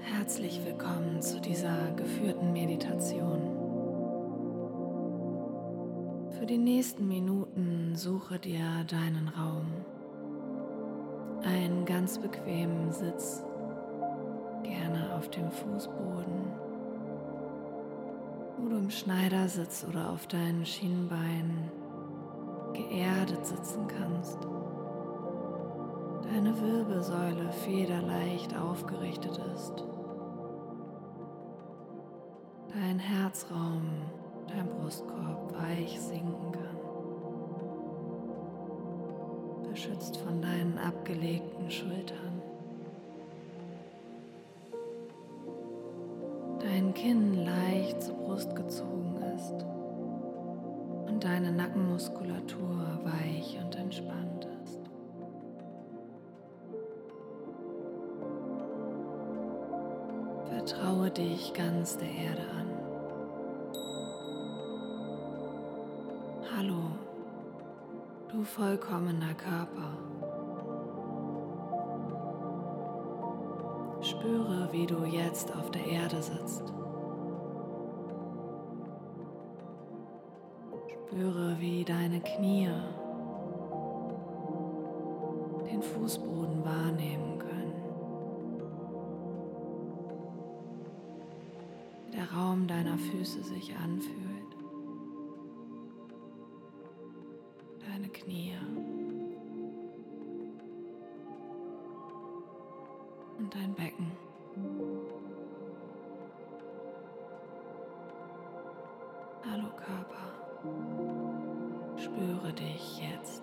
Herzlich willkommen zu dieser geführten Meditation. Für die nächsten Minuten suche dir deinen Raum, einen ganz bequemen Sitz, gerne auf dem Fußboden, wo du im Schneidersitz oder auf deinen Schienbeinen geerdet sitzen kannst. Deine Wirbelsäule federleicht aufgerichtet ist. Dein Herzraum, dein Brustkorb weich sinken kann. Beschützt von deinen abgelegten Schultern. Dein Kinn leicht zur Brust gezogen ist und deine Nackenmuskulatur weich und entspannt ist. Vertraue dich ganz der Erde an. Hallo, du vollkommener Körper. Spüre, wie du jetzt auf der Erde sitzt. Spüre, wie deine Knie den Fußboden wahrnehmen können. Wie der Raum deiner Füße sich anfühlt. Deine Knie und dein Becken. Hallo Körper, spüre dich jetzt.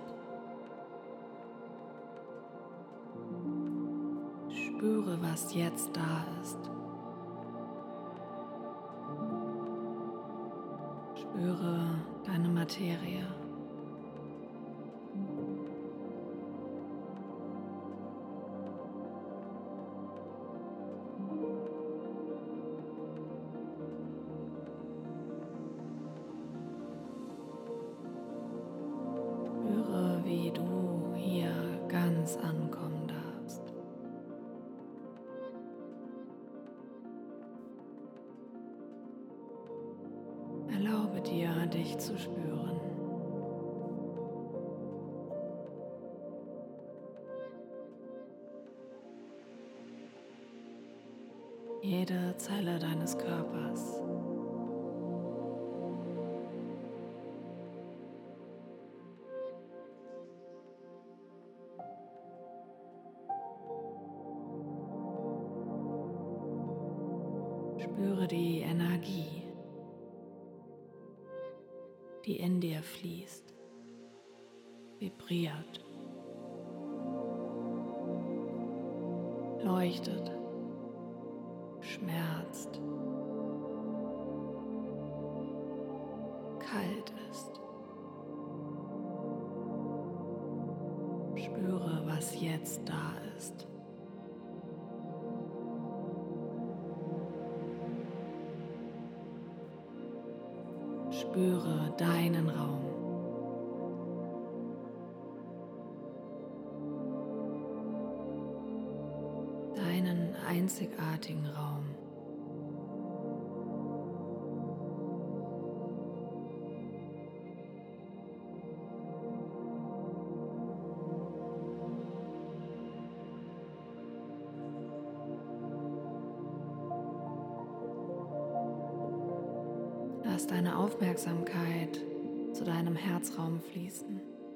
Spüre, was jetzt da ist. Spüre deine Materie. Spüre, wie du hier ganz ankommen darfst. Erlaube dir, dich zu spüren. Jede Zelle deines Körpers. Spüre die Energie, die in dir fließt, vibriert, leuchtet, schmerzt, kalt ist. Spüre, was jetzt da ist. Spüre deinen Raum. Deinen einzigartigen Raum. Lass deine Aufmerksamkeit zu deinem Herzraum fließen.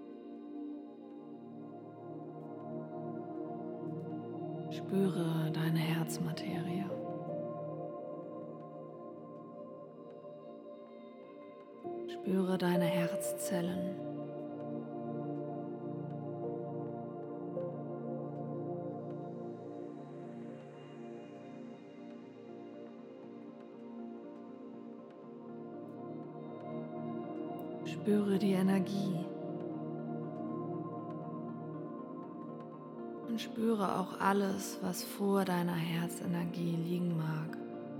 Spüre deine Herzmaterie. Spüre deine Herzzellen. Spüre die Energie und spüre auch alles, was vor deiner Herzenergie liegen mag.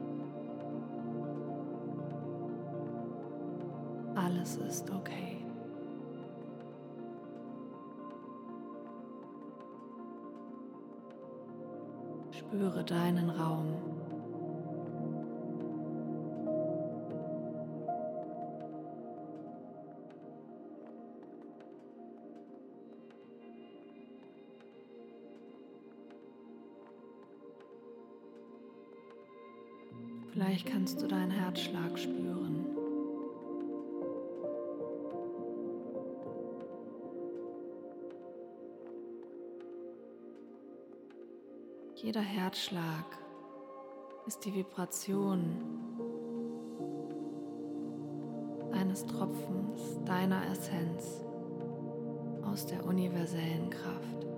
Alles ist okay. Spüre deinen Raum. Vielleicht kannst du deinen Herzschlag spüren. Jeder Herzschlag ist die Vibration eines Tropfens deiner Essenz aus der universellen Kraft.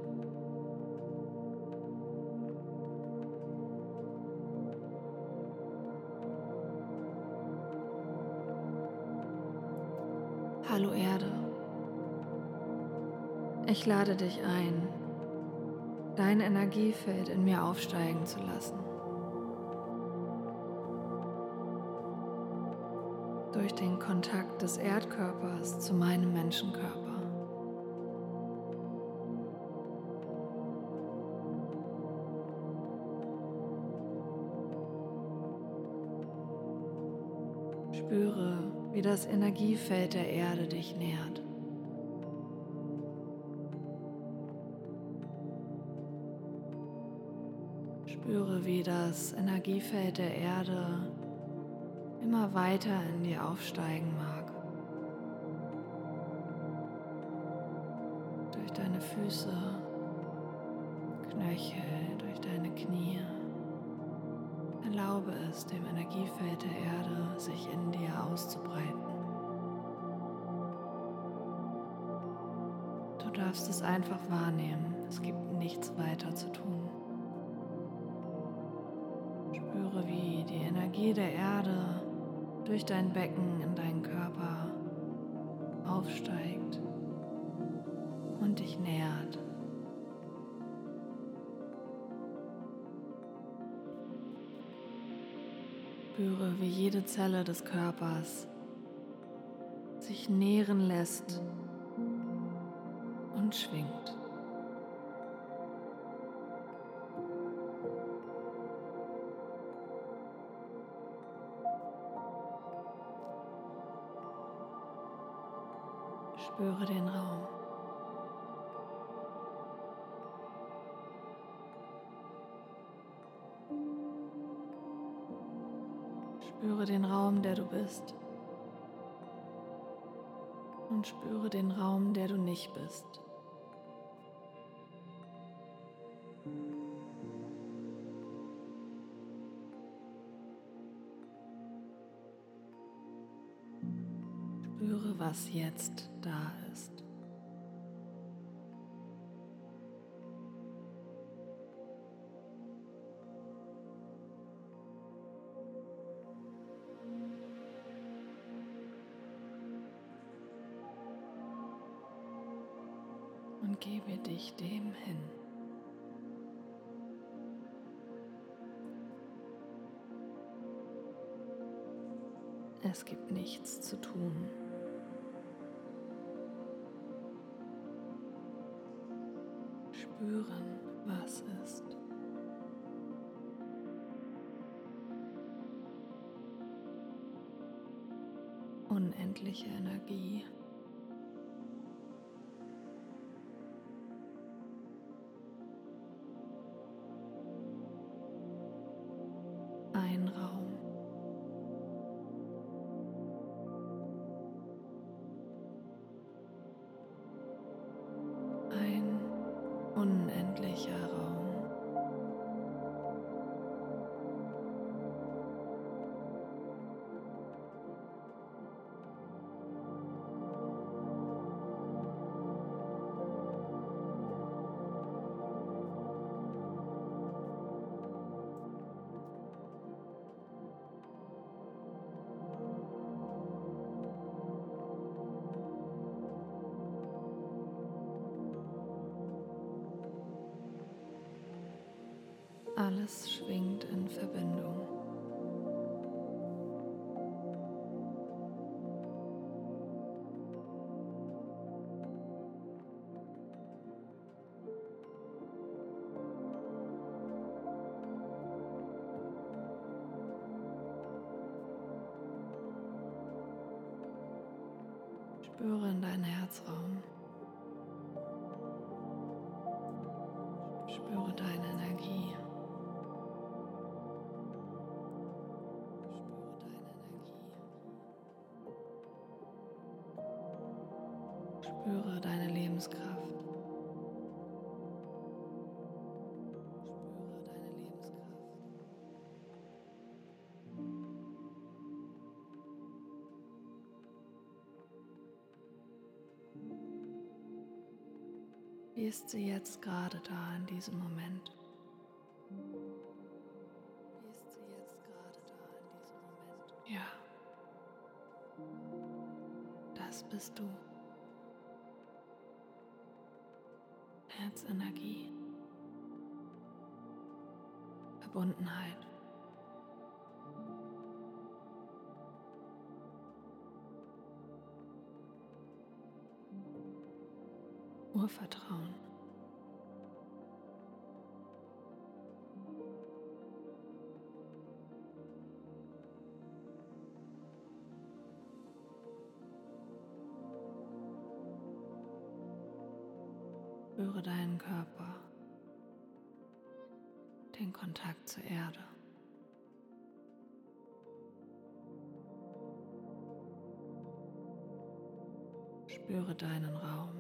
Hallo Erde, ich lade dich ein, dein Energiefeld in mir aufsteigen zu lassen. Durch den Kontakt des Erdkörpers zu meinem Menschenkörper. Spüre, wie das Energiefeld der Erde dich nährt. Spüre, wie das Energiefeld der Erde immer weiter in dir aufsteigen mag. Durch deine Füße, Knöchel, durch deine Knie. Erlaube es dem Energiefeld der Erde, sich in dir auszubreiten. Du darfst es einfach wahrnehmen. Es gibt nichts weiter zu tun. Spüre, wie die Energie der Erde durch dein Becken in deinen Körper aufsteigt und dich nährt. Spüre, wie jede Zelle des Körpers sich nähren lässt und schwingt. Spüre den Raum. Spüre den Raum, der du bist. Und spüre den Raum, der du nicht bist. Spüre, was jetzt da ist. Und gebe dich dem hin. Es gibt nichts zu tun. Spüren, was ist. Unendliche Energie. Ein Raum. Ein unendlicher Raum. Alles schwingt in Verbindung. Spüre in deinen Herzraum. Spüre deine Energie. Spüre deine Lebenskraft. Spüre deine Lebenskraft. Wie ist sie jetzt gerade da in diesem Moment? Wie ist sie jetzt gerade da in diesem Moment? Ja, das bist du. Herzenergie, Verbundenheit, Urvertrauen. Spüre deinen Körper, den Kontakt zur Erde. Spüre deinen Raum.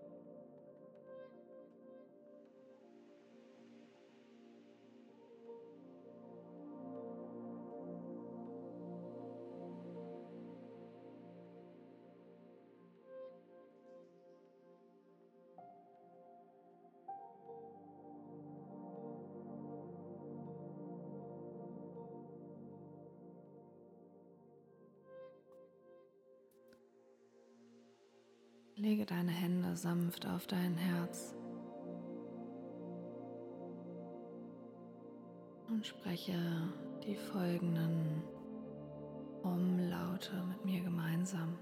Lege deine Hände sanft auf dein Herz und spreche die folgenden Om-Laute mit mir gemeinsam.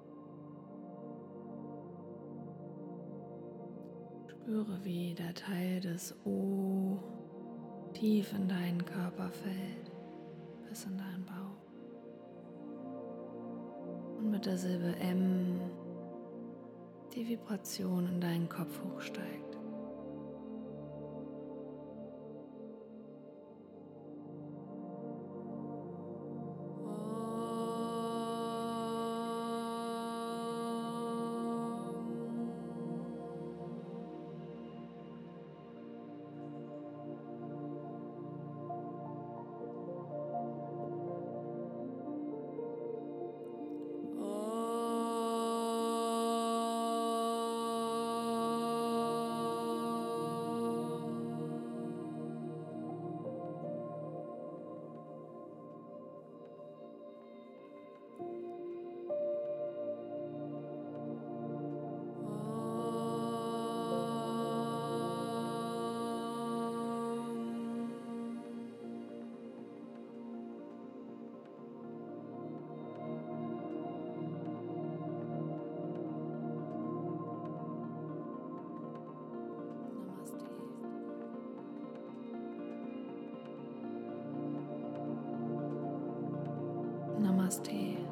Spüre, wie der Teil des O tief in deinen Körper fällt, bis in deinen Bauch. Und mit der Silbe M die Vibration in deinen Kopf hochsteigt. Namaste. Namaste.